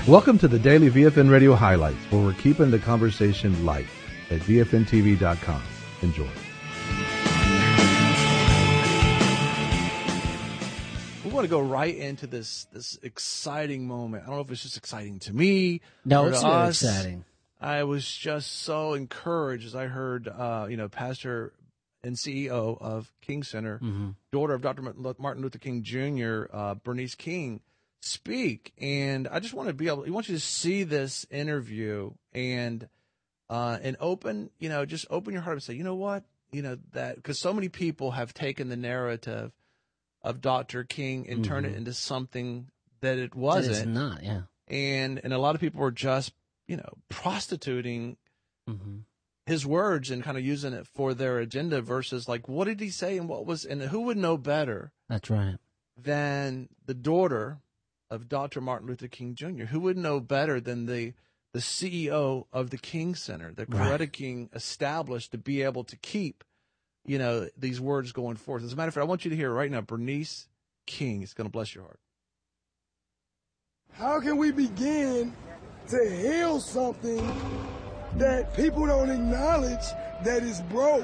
Welcome to the Daily VFN Radio Highlights, where we're keeping the conversation light at VFNTV.com. Enjoy. We want to go right into this exciting moment. I don't know if it's just exciting to me. No, or it's to very us. exciting. I was just so encouraged as I heard, Pastor and CEO of King Center, daughter of Dr. Martin Luther King Jr., Bernice King, speak. And I just want you to see this interview and open, just open your heart and say, you know what, that, because so many people have taken the narrative of Dr. King and turned it into something that it wasn't. It's not, yeah. And a lot of people were just, prostituting his words and kind of using it for their agenda versus like, what did he say and who would know better? That's right. Than the daughter of Dr. Martin Luther King Jr., who would know better than the CEO of the King Center, that Coretta King established to be able to keep, these words going forth. As a matter of fact, I want you to hear right now, Bernice King. It's going to bless your heart. How can we begin to heal something that people don't acknowledge that is broke?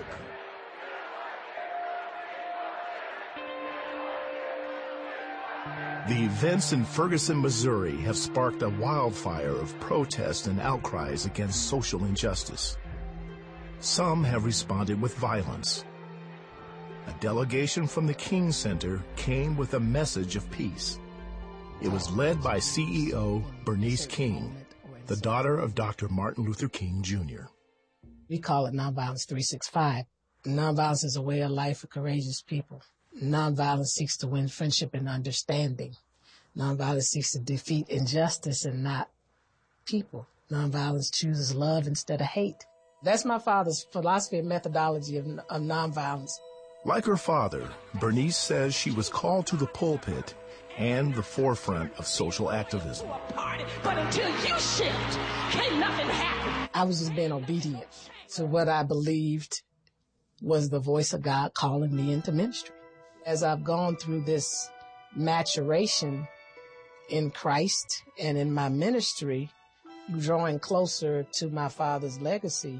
The events in Ferguson, Missouri have sparked a wildfire of protest and outcries against social injustice. Some have responded with violence. A delegation from the King Center came with a message of peace. It was led by CEO Bernice King, the daughter of Dr. Martin Luther King Jr. We call it Nonviolence 365. Nonviolence is a way of life for courageous people. Nonviolence seeks to win friendship and understanding. Nonviolence seeks to defeat injustice and not people. Nonviolence chooses love instead of hate. That's my father's philosophy and methodology of nonviolence. Like her father, Bernice says she was called to the pulpit and the forefront of social activism. But until you shift, can't nothing happen. I was just being obedient to what I believed was the voice of God calling me into ministry. As I've gone through this maturation in Christ and in my ministry, drawing closer to my father's legacy,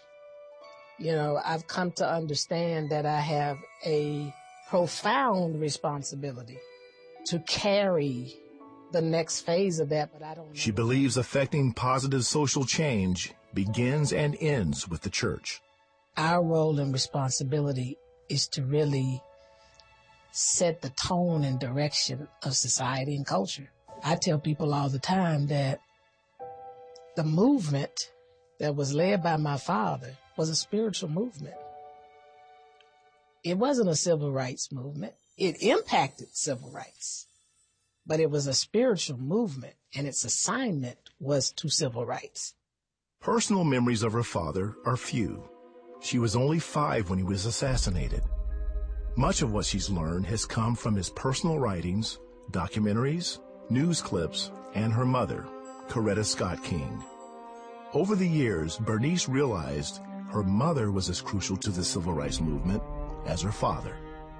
I've come to understand that I have a profound responsibility to carry the next phase of that, but I don't know. She believes affecting positive social change begins and ends with the church. Our role and responsibility is to really set the tone and direction of society and culture. I tell people all the time that the movement that was led by my father was a spiritual movement. It wasn't a civil rights movement. It impacted civil rights, but it was a spiritual movement, and its assignment was to civil rights. Personal memories of her father are few. She was only 5 when he was assassinated. Much of what she's learned has come from his personal writings, documentaries, news clips, and her mother, Coretta Scott King. Over the years, Bernice realized her mother was as crucial to the civil rights movement as her father.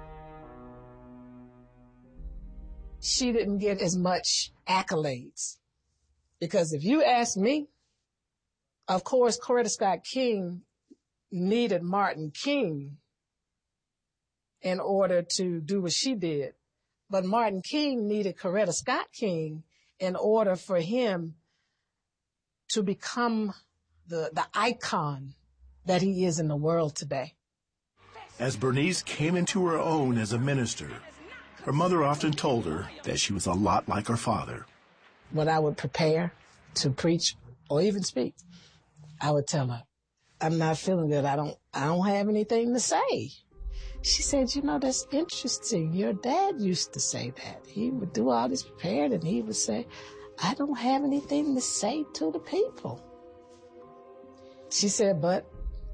She didn't get as much accolades, because if you ask me, of course, Coretta Scott King needed Martin King in order to do what she did. But Martin King needed Coretta Scott King in order for him to become the icon that he is in the world today. As Bernice came into her own as a minister, her mother often told her that she was a lot like her father. When I would prepare to preach or even speak, I would tell her, I'm not feeling good. I don't have anything to say. She said, that's interesting. Your dad used to say that. He would do all this prepared and he would say, I don't have anything to say to the people. She said, but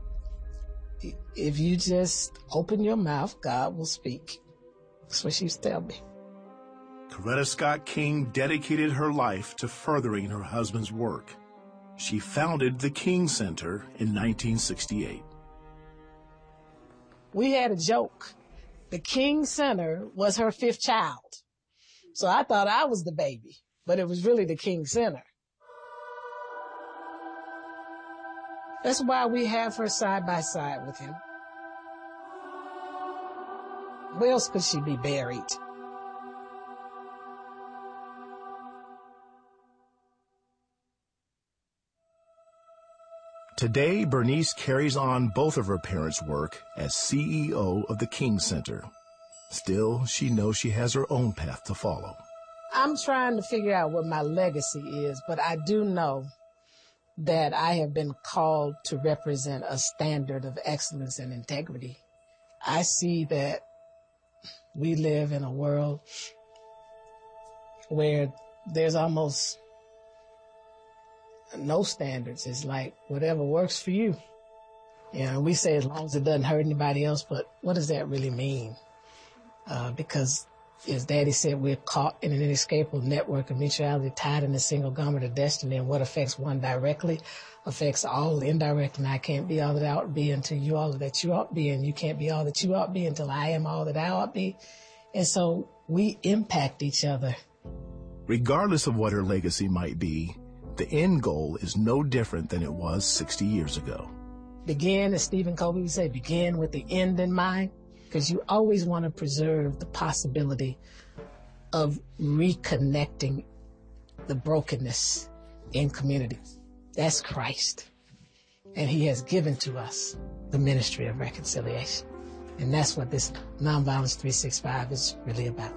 if you just open your mouth, God will speak. That's what she used to tell me. Coretta Scott King dedicated her life to furthering her husband's work. She founded the King Center in 1968. We had a joke. The King Center was her 5th child. So I thought I was the baby, but it was really the King Center. That's why we have her side by side with him. Where else could she be buried? Today, Bernice carries on both of her parents' work as CEO of the King Center. Still, she knows she has her own path to follow. I'm trying to figure out what my legacy is, but I do know that I have been called to represent a standard of excellence and integrity. I see that we live in a world where there's almost no standards. It's like whatever works for you. You know, we say as long as it doesn't hurt anybody else, but what does that really mean? Because as Daddy said, we're caught in an inescapable network of mutuality tied in a single garment of destiny, and what affects one directly affects all indirectly. And I can't be all that I ought to be until you all that you ought to be, and you can't be all that you ought to be until I am all that I ought to be. And so we impact each other. Regardless of what her legacy might be, the end goal is no different than it was 60 years ago. Begin, as Stephen Covey would say, begin with the end in mind, because you always want to preserve the possibility of reconnecting the brokenness in communities. That's Christ. And he has given to us the ministry of reconciliation. And that's what this Nonviolence 365 is really about.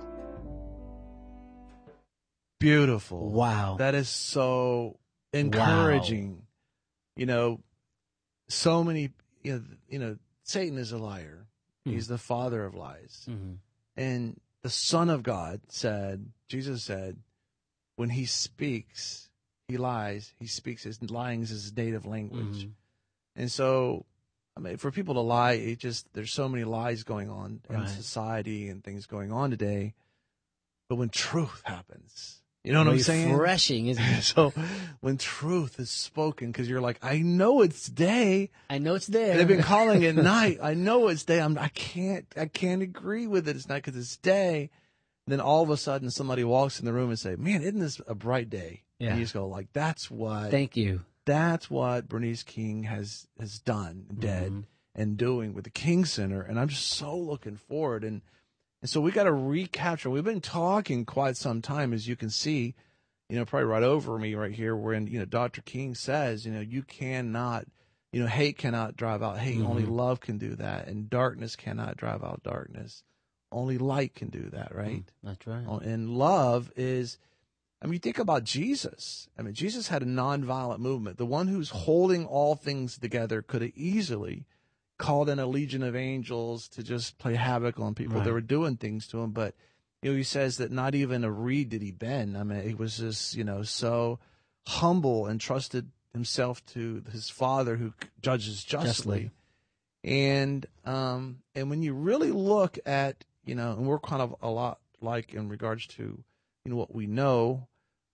Beautiful. Wow. That is so encouraging. Wow. You know, so many, you know, Satan is a liar. He's the father of lies. Mm-hmm. And the Son of God said, Jesus said, when he speaks, he lies. He speaks, his lying is his native language. Mm-hmm. And so, I mean, for people to lie, there's so many lies going on in Right. society and things going on today. But when truth happens, you know what I'm saying? Refreshing, isn't it? So when truth is spoken, because you're like, I know it's day. I know it's there. They've been calling it night. I know it's day. I can't agree with it. It's not because it's day. Then all of a sudden somebody walks in the room and say, man, isn't this a bright day? Yeah. And you just go like, that's what Bernice King has done, and doing with the King Center. And I'm just so looking forward. And so we got to recapture. We've been talking quite some time, as you can see, you know, probably right over me right here, when, you know, Dr. King says, you know, you cannot, you know, hate cannot drive out hate. Only love can do that. And darkness cannot drive out darkness. Only light can do that, right? That's right. And love is, I mean, you think about Jesus. I mean, Jesus had a nonviolent movement. The one who's holding all things together could have easily called in a legion of angels to just play havoc on people that were doing things to him. But, you know, he says that not even a reed did he bend. I mean, he was just, you know, so humble and trusted himself to his Father who judges justly. And when you really look at, you know, and we're kind of a lot like in regards to, you know, what we know,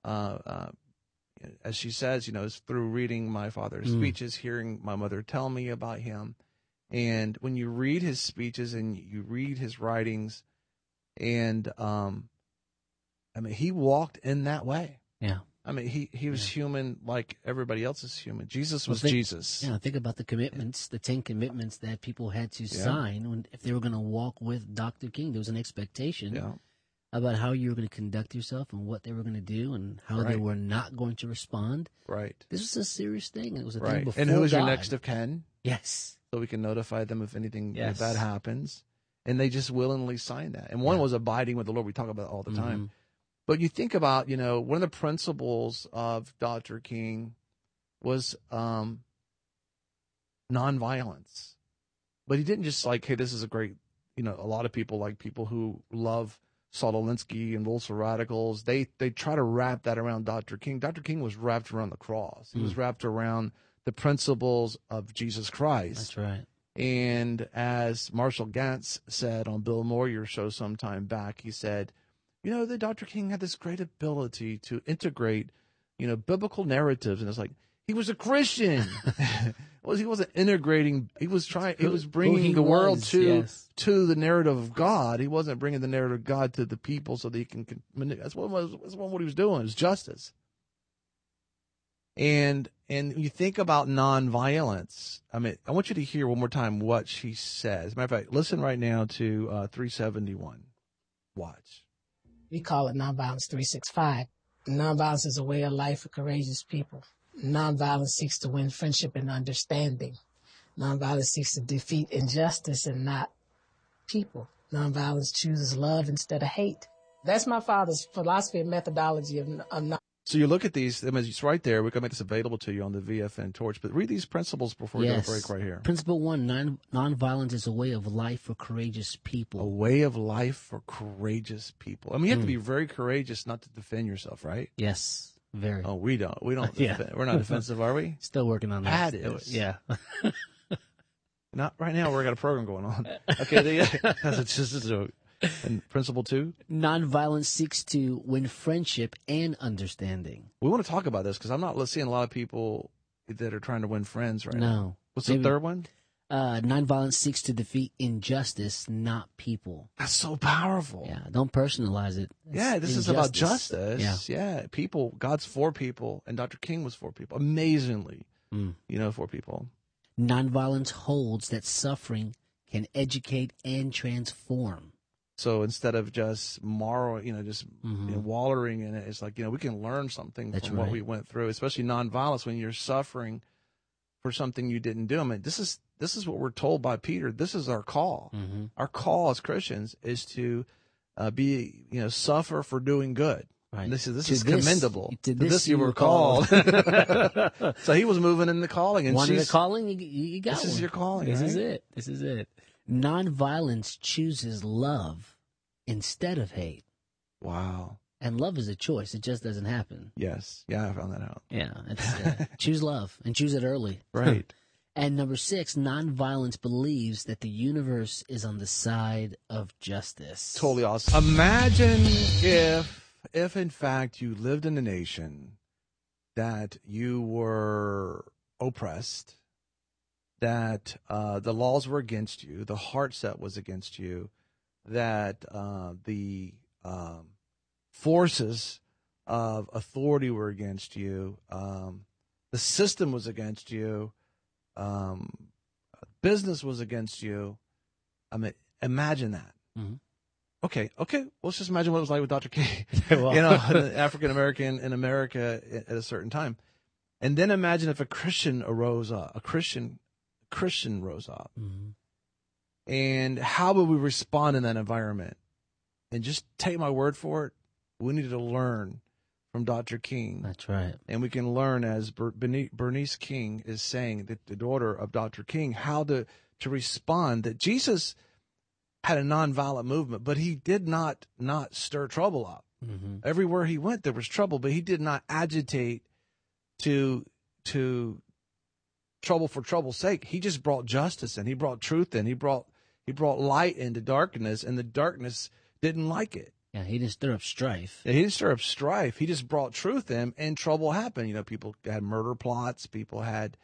as she says, you know, is through reading my father's speeches, hearing my mother tell me about him. And when you read his speeches and you read his writings, and I mean, he walked in that way. Yeah. I mean, he was human like everybody else is human. Jesus was Jesus. Yeah, think about the commitments, the 10 commitments that people had to sign if they were going to walk with Dr. King. There was an expectation about how you were going to conduct yourself and what they were going to do and how they were not going to respond. Right. This was a serious thing. It was a thing before And who is your God. next of kin? Yes. So we can notify them if anything bad happens. And they just willingly signed that. And one was abiding with the Lord. We talk about it all the time. But you think about, you know, one of the principles of Dr. King was nonviolence. But he didn't just like, hey, this is a great, you know, a lot of people, like people who love Saul Alinsky and Wolves of Radicals, they try to wrap that around Dr. King. Dr. King was wrapped around the cross. He was wrapped around the principles of Jesus Christ. That's right. And as Marshall Gantz said on Bill Moyer's show some time back, he said, you know, that Dr. King had this great ability to integrate, you know, biblical narratives. And it's like, he was a Christian. He wasn't integrating. He was bringing the world to the narrative of God. He wasn't bringing the narrative of God to the people so that he can that's what he was doing. It was justice. And you think about nonviolence. I mean, I want you to hear one more time what she says. As a matter of fact, listen right now to 371. Watch. We call it Nonviolence 365. Nonviolence is a way of life for courageous people. Nonviolence seeks to win friendship and understanding. Nonviolence seeks to defeat injustice and not people. Nonviolence chooses love instead of hate. That's my father's philosophy and methodology of nonviolence. So you look at these, I mean, it's right there. We're going to make this available to you on the VFN Torch. But read these principles before we go to break right here. Principle 1, nonviolence is a way of life for courageous people. A way of life for courageous people. I mean, you have to be very courageous not to defend yourself, right? Yes, very. Oh, we don't. We don't. We're not defensive, are we? Still working on that. Pat is. Yeah. Not right now. We've got a program going on. Okay, that's just a joke. And principle 2? Nonviolence seeks to win friendship and understanding. We want to talk about this because I'm not seeing a lot of people that are trying to win friends right now. No. What's the third one? Nonviolence seeks to defeat injustice, not people. That's so powerful. Yeah, don't personalize it. This is about justice. Yeah, people. God's for people, and Dr. King was for people. Amazingly, for people. Nonviolence holds that suffering can educate and transform. So instead of just wallowing in it, it's like, we can learn something from what we went through, especially nonviolence when you're suffering for something you didn't do. I mean, this is what we're told by Peter. This is our call. Mm-hmm. Our call as Christians is to suffer for doing good. Right. This is commendable. To this you were called. So he was moving in the calling. And the calling, you got this one. Is your calling. This right? This is it. Nonviolence chooses love instead of hate. Wow. And love is a choice. It just doesn't happen. Yes. Yeah, I found that out. Yeah. Choose love and choose it early. Right. And number 6, nonviolence believes that the universe is on the side of justice. Totally awesome. Imagine if in fact you lived in a nation that you were oppressed, that the laws were against you, the heart set was against you, that the forces of authority were against you, the system was against you, business was against you. I mean, imagine that. Mm-hmm. Okay. Let's just imagine what it was like with Dr. King, an African American in America at a certain time, and then imagine if a Christian arose up, a Christian rose up, and how would we respond in that environment? And just take my word for it, we need to learn from Dr. King. That's right. And we can learn, as Bernice King is saying, that the daughter of Dr. King, how to respond. That Jesus had a nonviolent movement, but he did not stir trouble up. Mm-hmm. Everywhere he went, there was trouble, but he did not agitate to trouble for trouble's sake. He just brought justice in. He brought truth in. He brought light into darkness, and the darkness didn't like it. Yeah, he didn't stir up strife. Yeah, he didn't stir up strife. He just brought truth in, and trouble happened. People had murder plots. People had,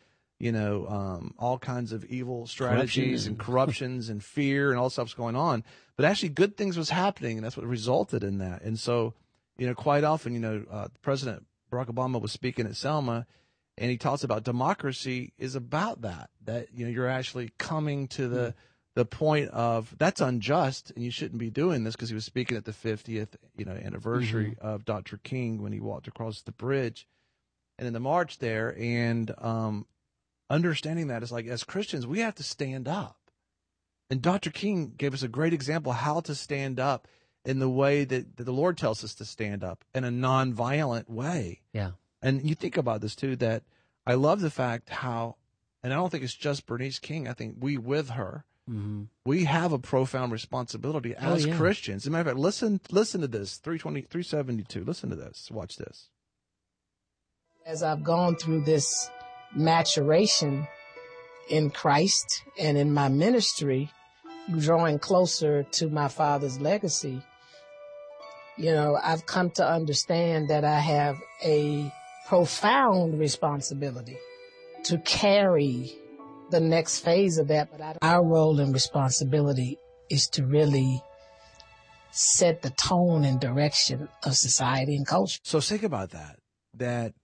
all kinds of evil strategies and corruptions and fear and all stuff's going on. But actually, good things was happening, and that's what resulted in that. And so, quite often, President Barack Obama was speaking at Selma, and he talks about democracy is about that you're actually coming to the point of that's unjust and you shouldn't be doing this, because he was speaking at the 50th anniversary of Dr. King when he walked across the bridge and in the march there, and understanding that is like, as Christians, we have to stand up. And Dr. King gave us a great example how to stand up in the way that the Lord tells us to stand up, in a nonviolent way. Yeah. And you think about this too, that I love the fact how, and I don't think it's just Bernice King, I think we with her, we have a profound responsibility as Christians. As a matter of fact, listen to this, 372. Listen to this. Watch this. As I've gone through this maturation in Christ and in my ministry, drawing closer to my father's legacy, I've come to understand that I have a profound responsibility to carry the next phase of that. But our role and responsibility is to really set the tone and direction of society and culture. So think about that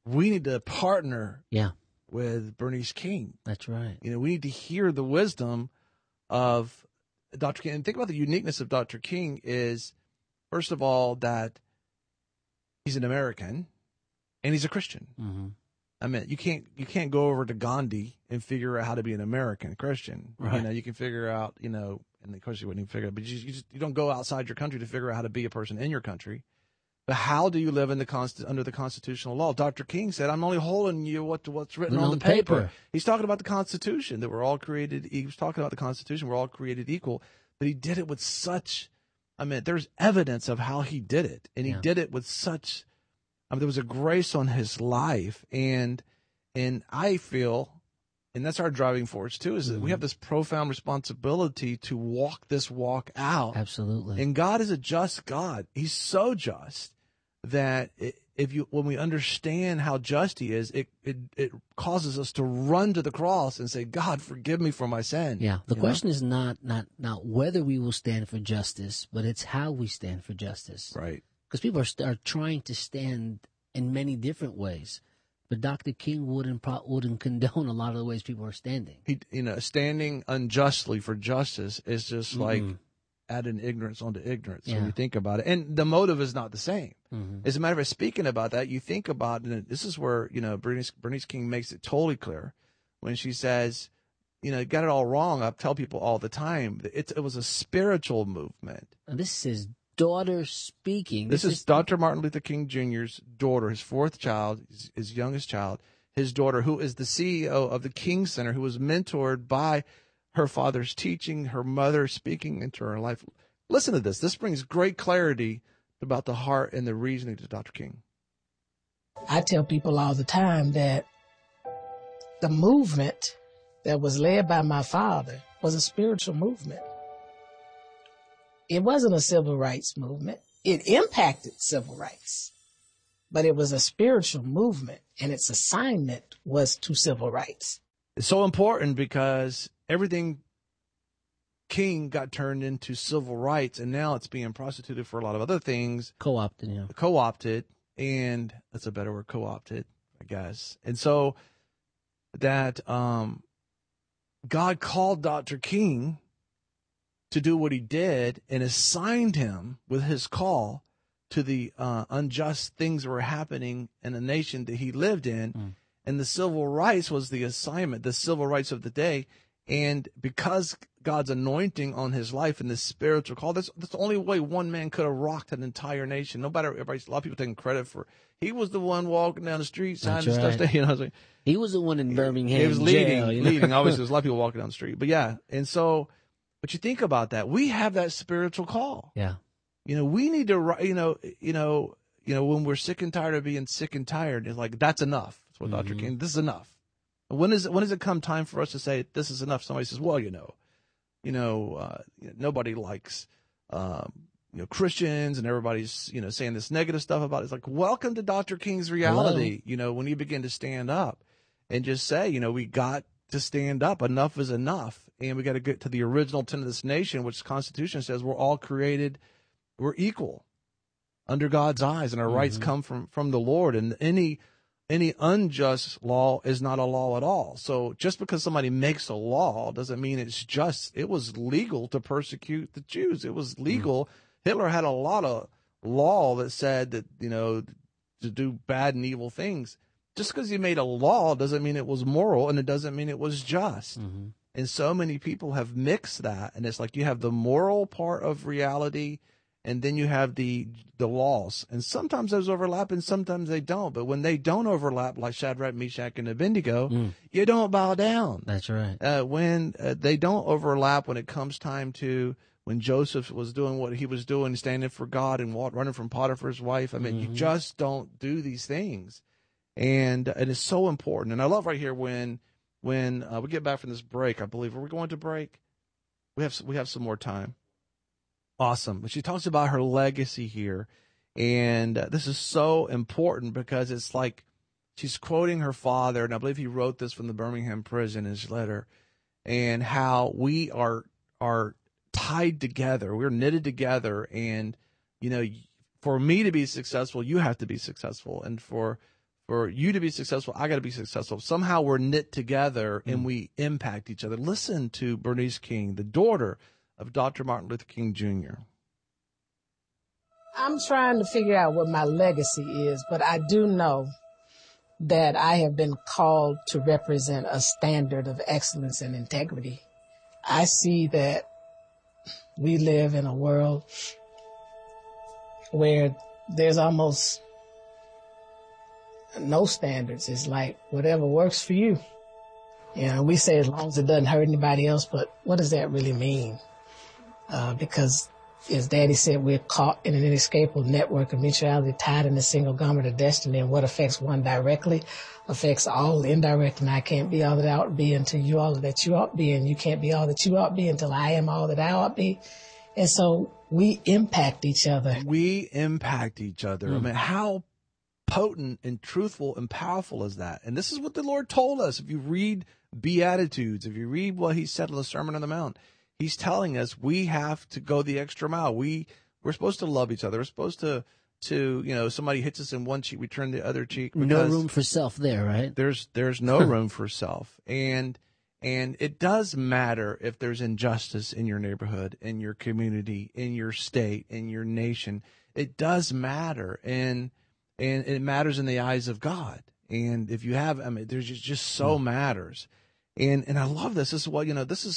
we need to partner Yeah. with Bernice King. That's right. You know, we need to hear the wisdom of Dr. King. And think about the uniqueness of Dr. King is, first of all, that he's an American and he's a Christian. Mm-hmm. I mean, you can't go over to Gandhi and figure out how to be an American Christian. Right. You know, you can figure out, you know, and of course you wouldn't even figure it, but you don't go outside your country to figure out how to be a person in your country. But how do you live in under the constitutional law? Dr. King said, "I'm only holding you what's written on the paper." He's talking about the Constitution, that we're all created. He was talking about the Constitution, we're all created equal. But he did it with such, I mean, there's evidence of how he did it, and he did it with such. I mean, there was a grace on his life, and I feel, and that's our driving force too, is that we have this profound responsibility to walk this walk out. Absolutely. And God is a just God. He's so just that when we understand how just He is, it causes us to run to the cross and say, "God, forgive me for my sin." Yeah. The question is not whether we will stand for justice, but it's how we stand for justice. Right. Because people are trying to stand in many different ways, but Dr. King wouldn't condone a lot of the ways people are standing. Standing unjustly for justice is just like adding ignorance onto ignorance when you think about it. And the motive is not the same. Mm-hmm. As a matter of fact, speaking about that, you think about, and this is where, you know, Bernice King makes it totally clear when she says, you know, got it all wrong. I tell people all the time, it was a spiritual movement. And this is daughter speaking. This is Dr. Martin Luther King Jr.'s daughter, his fourth child, his youngest child, his daughter, who is the CEO of the King Center, who was mentored by her father's teaching, her mother speaking into her life. Listen to this. This brings great clarity about the heart and the reasoning to Dr. King. I tell people all the time that the movement that was led by my father was a spiritual movement. It wasn't a civil rights movement. It impacted civil rights, but it was a spiritual movement, and its assignment was to civil rights. It's so important because everything King got turned into civil rights, and now it's being prostituted for a lot of other things. Co-opted, and that's a better word, co-opted, I guess. And so that God called Dr. King to do what he did and assigned him with his call to the unjust things that were happening in the nation that he lived in. And the civil rights was the assignment, the civil rights of the day. And because God's anointing on his life and this spiritual call, that's the only way one man could have rocked an entire nation. No matter, a lot of people taking credit for, he was the one walking down the street, signing stuff. You know, he was the one in Birmingham. He was leading. Jail, you know? Leading. Obviously, there's a lot of people walking down the street. But yeah, and so, but you think about that. We have that spiritual call. Yeah. You know, we need to, you know, when we're sick and tired of being sick and tired, it's like, that's enough. That's what Dr. King, this is enough. When does it come time for us to say, this is enough? Somebody says, well, nobody likes, Christians, and everybody's, saying this negative stuff about it. It's like, welcome to Dr. King's reality. Hello. When you begin to stand up and just say, we got to stand up. Enough is enough. And we got to get to the original tenet of this nation, which the Constitution says we're all created, we're equal under God's eyes, and our rights come from the Lord. And any unjust law is not a law at all. So just because somebody makes a law doesn't mean it's just. It was legal to persecute the Jews. It was legal. Hitler had a lot of law that said that, to do bad and evil things. Just because he made a law doesn't mean it was moral, and it doesn't mean it was just. And so many people have mixed that, and it's like you have the moral part of reality, and then you have the laws. And sometimes those overlap and sometimes they don't. But when they don't overlap, like Shadrach, Meshach, and Abednego, you don't bow down. That's right. When they don't overlap, when it comes time to, when Joseph was doing what he was doing, standing for God and running from Potiphar's wife, you just don't do these things. And it's so important. And I love right here when we get back from this break, I believe. Are we going to break? We have some more time. Awesome. But she talks about her legacy here. And this is so important because it's like she's quoting her father, and I believe he wrote this from the Birmingham prison in his letter, and how we are tied together. We're knitted together. And, for me to be successful, you have to be successful. And for For you to be successful, I got to be successful. Somehow we're knit together and we impact each other. Listen to Bernice King, the daughter of Dr. Martin Luther King Jr. I'm trying to figure out what my legacy is, but I do know that I have been called to represent a standard of excellence and integrity. I see that we live in a world where there's almost no standards. It's like whatever works for you. You know, we say as long as it doesn't hurt anybody else, but what does that really mean? Because as Daddy said, we're caught in an inescapable network of mutuality tied in a single garment of destiny, and what affects one directly affects all indirectly. And I can't be all that I ought to be until you all that you ought to be, and you can't be all that you ought to be until I am all that I ought to be. And so we impact each other. We impact each other. I mean, how potent and truthful and powerful is that? And this is what the Lord told us. If you read Beatitudes, if you read what he said in the Sermon on the Mount, he's telling us we have to go the extra mile. We're supposed to love each other. We're supposed to somebody hits us in one cheek, we turn the other cheek. No room for self there, right? There's no room for self. And it does matter if there's injustice in your neighborhood, in your community, in your state, in your nation. It does matter. And it matters in the eyes of God. And if you have, there's just so matters. And I love this. This is what,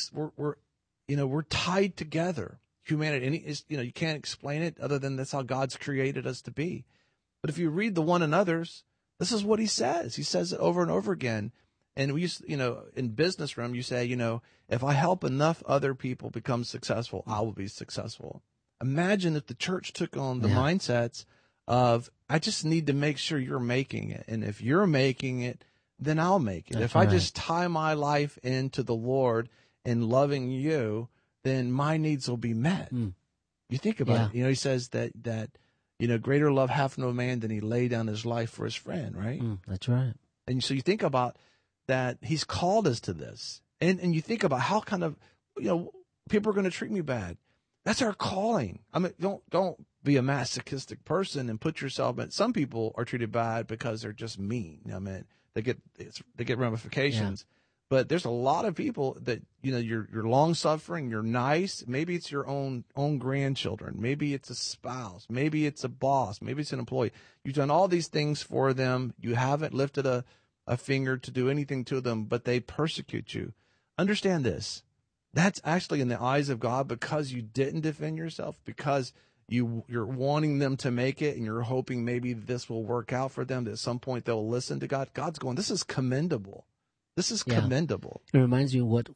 we're tied together. Humanity is, you can't explain it other than that's how God's created us to be. But if you read the one another's, this is what he says. He says it over and over again. And we used, in business realm, you say, if I help enough other people become successful, I will be successful. Imagine if the church took on the mindsets of, I just need to make sure you're making it. And if you're making it, then I'll make it. If I just tie my life into the Lord and loving you, then my needs will be met. You think about it. He says that greater love hath no man than he lay down his life for his friend, right? That's right. And so you think about that he's called us to this. And you think about how kind of, people are going to treat me bad. That's our calling. I mean, don't be a masochistic person and put yourself, but some people are treated bad because they're just mean. I mean, they get ramifications. But there's a lot of people that, you're long suffering, you're nice. Maybe it's your own grandchildren. Maybe it's a spouse. Maybe it's a boss. Maybe it's an employee. You've done all these things for them. You haven't lifted a finger to do anything to them, but they persecute you. Understand this. That's actually in the eyes of God because you didn't defend yourself, because you're wanting them to make it and you're hoping maybe this will work out for them, that at some point they'll listen to God. God's going, this is commendable. This is commendable. It reminds me of what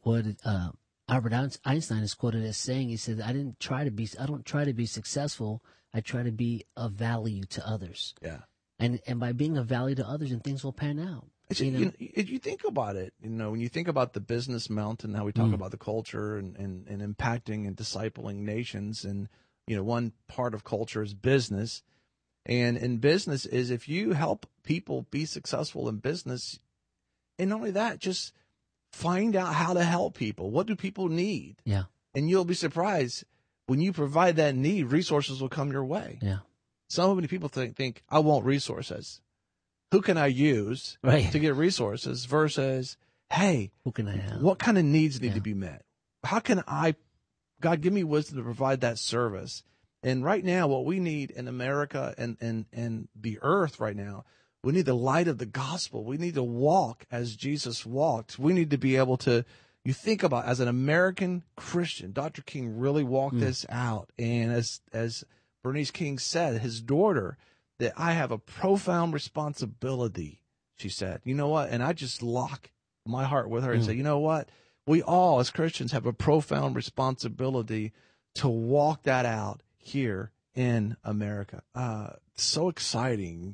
Albert Einstein is quoted as saying. He said, I don't try to be successful. I try to be of value to others. Yeah. And by being of value to others, and things will pan out. If you think about it, when you think about the business mountain, how we talk about the culture and impacting and discipling nations, and, one part of culture is business. And in business is if you help people be successful in business, and not only that, just find out how to help people. What do people need? Yeah. And you'll be surprised when you provide that need, resources will come your way. Yeah. So many people think I want resources. Who can I use to get resources versus, hey, who can I help? What kind of needs need to be met? How can God, give me wisdom to provide that service? And right now, what we need in America and the earth right now, we need the light of the gospel. We need to walk as Jesus walked. We need to be able to, you think about, as an American Christian, Dr. King really walked this out. And as Bernice King said, his daughter, that I have a profound responsibility, she said. You know what? And I just lock my heart with her and say, you know what? We all as Christians have a profound responsibility to walk that out here in America. So exciting,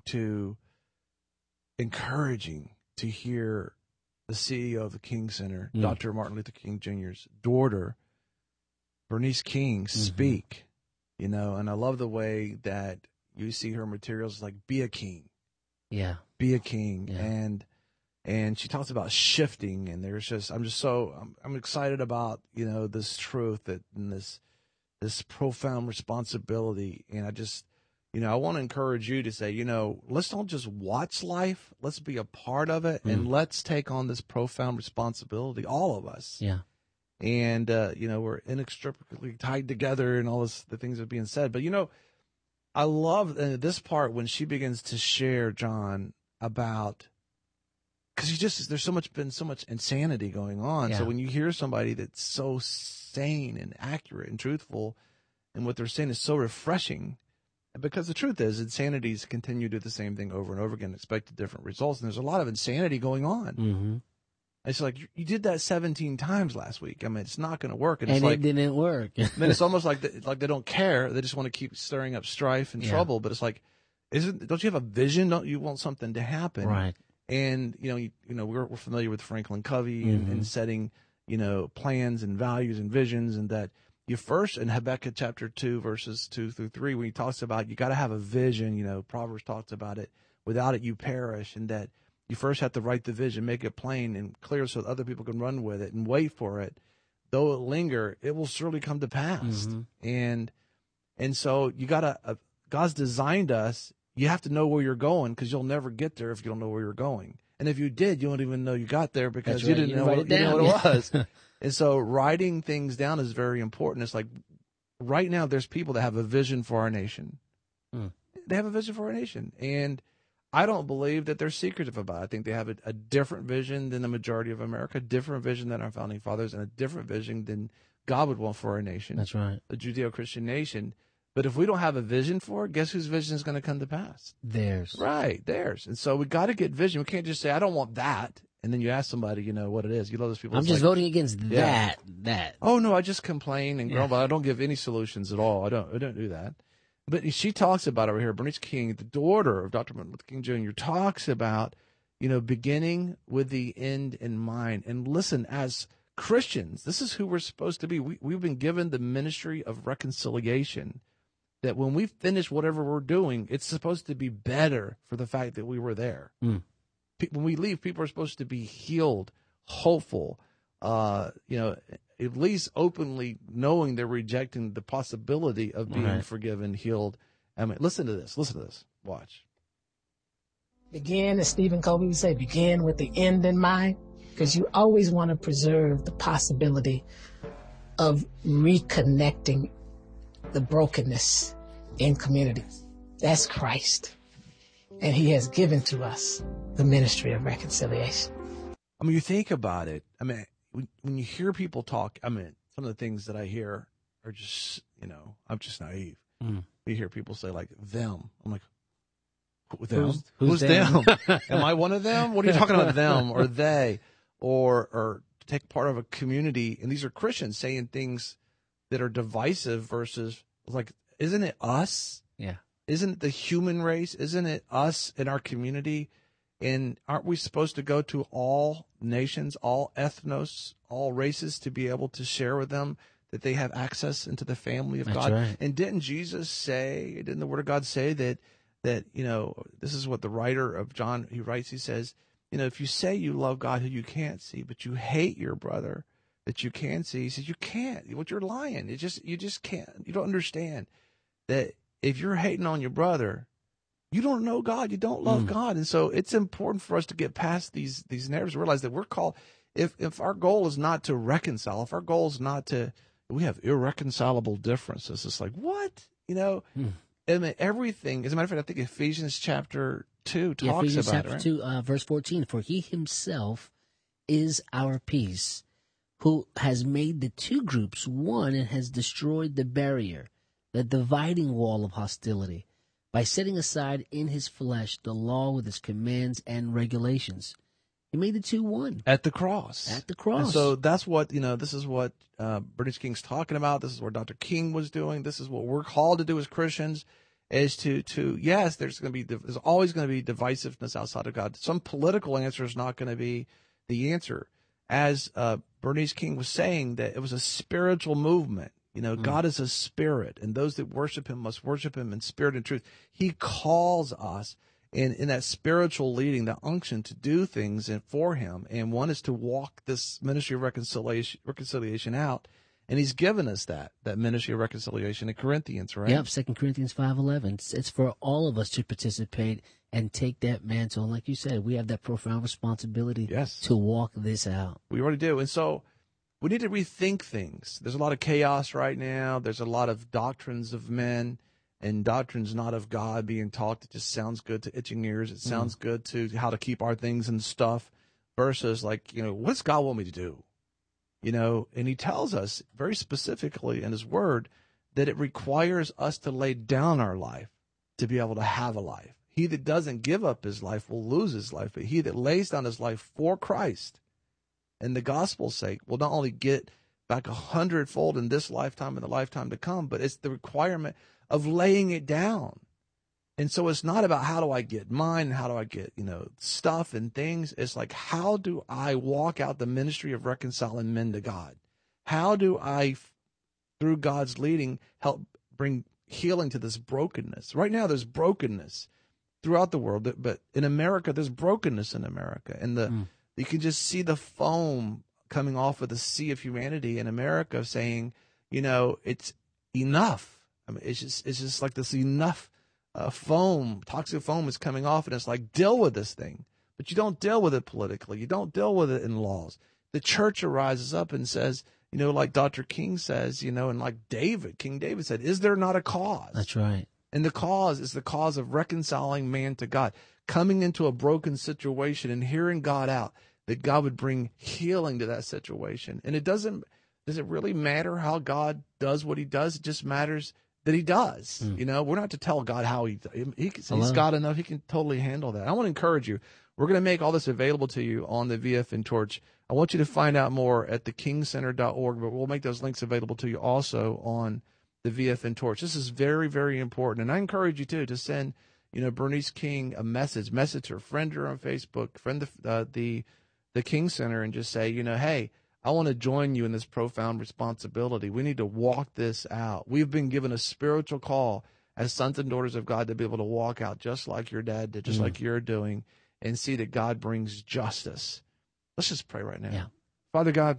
encouraging to hear the CEO of the King Center, Dr. Martin Luther King Jr.'s daughter, Bernice King, speak, and I love the way that you see her materials like be a king. Yeah. Be a king. Yeah. And she talks about shifting, and I'm excited about, this truth and this profound responsibility. And I just, I want to encourage you to say, let's don't just watch life. Let's be a part of it, and let's take on this profound responsibility, all of us. Yeah. And, we're inextricably tied together and all the things that are being said. But, I love this part when she begins to share, John, about, because there's been so much insanity going on. Yeah. So when you hear somebody that's so sane and accurate and truthful, and what they're saying is so refreshing, because the truth is, insanities continue to do the same thing over and over again, expect different results. And there's a lot of insanity going on. Mm-hmm. It's like, you did that 17 times last week. I mean, it's not going to work. And it didn't work. then it's almost like they don't care. They just want to keep stirring up strife and trouble. But it's like, don't you have a vision? Don't you want something to happen? Right. And, we're familiar with Franklin Covey and setting, plans and values and visions, and that you first, in Habakkuk chapter 2, verses 2 through 3, when he talks about you got to have a vision, Proverbs talks about it, without it you perish, and that you first have to write the vision, make it plain and clear so that other people can run with it and wait for it. Though it linger, it will surely come to pass. And so you got to, God's designed us. You have to know where you're going, because you'll never get there if you don't know where you're going. And if you did, you don't even know you got there, because you didn't know what it was. And so writing things down is very important. It's like right now there's people that have a vision for our nation. They have a vision for our nation. And I don't believe that they're secretive about it. I think they have a different vision than the majority of America, a different vision than our founding fathers, and a different vision than God would want for our nation. That's right. A Judeo-Christian nation. But if we don't have a vision for it, guess whose vision is going to come to pass? Theirs. Right, theirs. And so we got to get vision. We can't just say, I don't want that. And then you ask somebody, what it is. You know those people. I'm just voting against that. Oh, no, I just complain and grumble. I don't give any solutions at all. I don't do that. But she talks about over here, Bernice King, the daughter of Dr. Martin Luther King Jr., talks about, beginning with the end in mind. And listen, as Christians, this is who we're supposed to be. We've been given the ministry of reconciliation, that when we finish whatever we're doing, it's supposed to be better for the fact that we were there. When we leave, people are supposed to be healed, hopeful, at least openly knowing they're rejecting the possibility of being forgiven, healed. I mean, listen to this. Watch. Begin, as Stephen Covey would say, begin with the end in mind, because you always want to preserve the possibility of reconnecting the brokenness in communities. That's Christ. And he has given to us the ministry of reconciliation. I mean, you think about it. I mean, when you hear people talk, some of the things that I hear are just, I'm just naive. You hear people say, like, them. I'm like, them? Who's them? Am I one of them? What are you talking about, them or they? Or take part of a community. And these are Christians saying things that are divisive versus, like, isn't it us? Yeah. Isn't it the human race? Isn't it us in our community? And aren't we supposed to go to all nations, all ethnos, all races, to be able to share with them that they have access into the family of God? Right. And didn't Jesus say, didn't the Word of God say that this is what the writer of John, he writes, he says, if you say you love God who you can't see, but you hate your brother that you can see, he says, you can't. What, you're lying. You just can't. You don't understand that if you're hating on your brother, you don't know God. You don't love God. And so it's important for us to get past these narratives, realize that we're called, if our goal is not to reconcile, if our goal is not to, we have irreconcilable differences. It's like, what? I mean, everything, as a matter of fact, I think Ephesians chapter 2 talks Ephesians about chapter it. Right? 2, verse 14, for he himself is our peace, who has made the two groups one and has destroyed the barrier, the dividing wall of hostility, by setting aside in his flesh the law with its commands and regulations. He made the two one. At the cross. At the cross. And so that's what, this is what Bernice King's talking about. This is what Dr. King was doing. This is what we're called to do as Christians, is to yes, there's always going to be divisiveness outside of God. Some political answer is not going to be the answer. As Bernice King was saying, that it was a spiritual movement. God is a spirit, and those that worship him must worship him in spirit and truth. He calls us in that spiritual leading, the unction to do things for him. And one is to walk this ministry of reconciliation out And he's given us that ministry of reconciliation in Corinthians, right? Yep, 2 Corinthians 5:11. It's for all of us to participate and take that mantle. And like you said, we have that profound responsibility to walk this out. We already do. And so we need to rethink things. There's a lot of chaos right now. There's a lot of doctrines of men and doctrines not of God being taught that just sounds good to itching ears. It sounds good to how to keep our things and stuff versus like, what's God want me to do? And he tells us very specifically in his word that it requires us to lay down our life to be able to have a life. He that doesn't give up his life will lose his life, but he that lays down his life for Christ and the gospel's sake will not only get back 100-fold in this lifetime and the lifetime to come, but it's the requirement of laying it down. And so it's not about how do I get mine, how do I get, stuff and things. It's like, how do I walk out the ministry of reconciling men to God? How do I, through God's leading, help bring healing to this brokenness? Right now, there's brokenness throughout the world, but in America, there's brokenness in America. And you can just see the foam coming off of the sea of humanity in America saying, it's enough. I mean, it's just like this enough foam, toxic foam is coming off, and it's like, deal with this thing. But you don't deal with it politically. You don't deal with it in laws. The church arises up and says, like Dr. King says, and like King David said, is there not a cause? That's right. And the cause is the cause of reconciling man to God, coming into a broken situation and hearing God out, that God would bring healing to that situation. And does it really matter how God does what he does? It just matters that he does. We're not to tell God how he's God enough. He can totally handle that. I want to encourage you. We're going to make all this available to you on the VFN Torch. I want you to find out more at thekingcenter.org, but we'll make those links available to you also on the VFN Torch. This is very, very important. And I encourage you, too, to send, Bernice King a message her, friend her on Facebook, friend the King Center, and just say, hey, I want to join you in this profound responsibility. We need to walk this out. We've been given a spiritual call as sons and daughters of God to be able to walk out just like your dad did, just like you're doing, and see that God brings justice. Let's just pray right now. Yeah. Father God,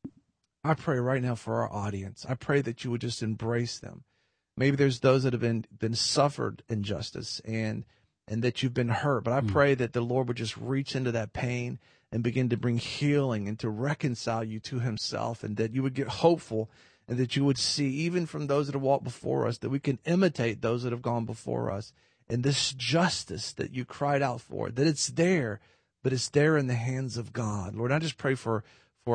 I pray right now for our audience. I pray that you would just embrace them. Maybe there's those that have been suffered injustice and that you've been hurt, but I pray that the Lord would just reach into that pain and begin to bring healing and to reconcile you to himself, and that you would get hopeful, and that you would see, even from those that have walked before us, that we can imitate those that have gone before us. And this justice that you cried out for, that it's there, but it's there in the hands of God. Lord, I just pray for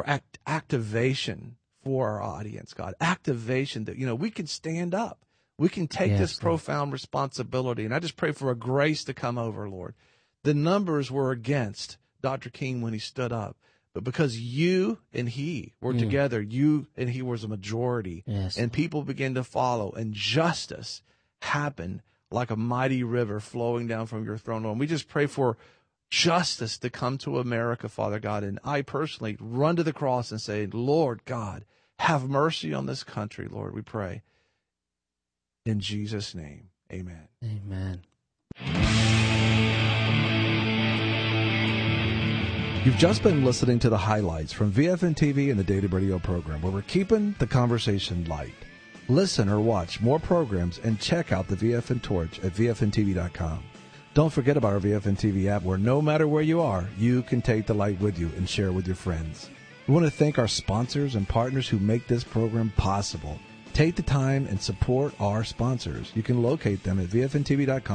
activation for our audience, God. Activation that, we can stand up. We can take this profound responsibility. And I just pray for a grace to come over, Lord. The numbers were against Dr. King when he stood up, but because you and he were together, you and he was a majority, and people began to follow, and justice happened like a mighty river flowing down from your throne. And we just pray for justice to come to America, Father God. And I personally run to the cross and say, Lord God, have mercy on this country, Lord, we pray. In Jesus' name, amen. Amen. You've just been listening to the highlights from VFN TV and the Daily Radio program, where we're keeping the conversation light. Listen or watch more programs and check out the VFN Torch at VFNTV.com. Don't forget about our VFN TV app, where no matter where you are, you can take the light with you and share with your friends. We want to thank our sponsors and partners who make this program possible. Take the time and support our sponsors. You can locate them at VFNTV.com.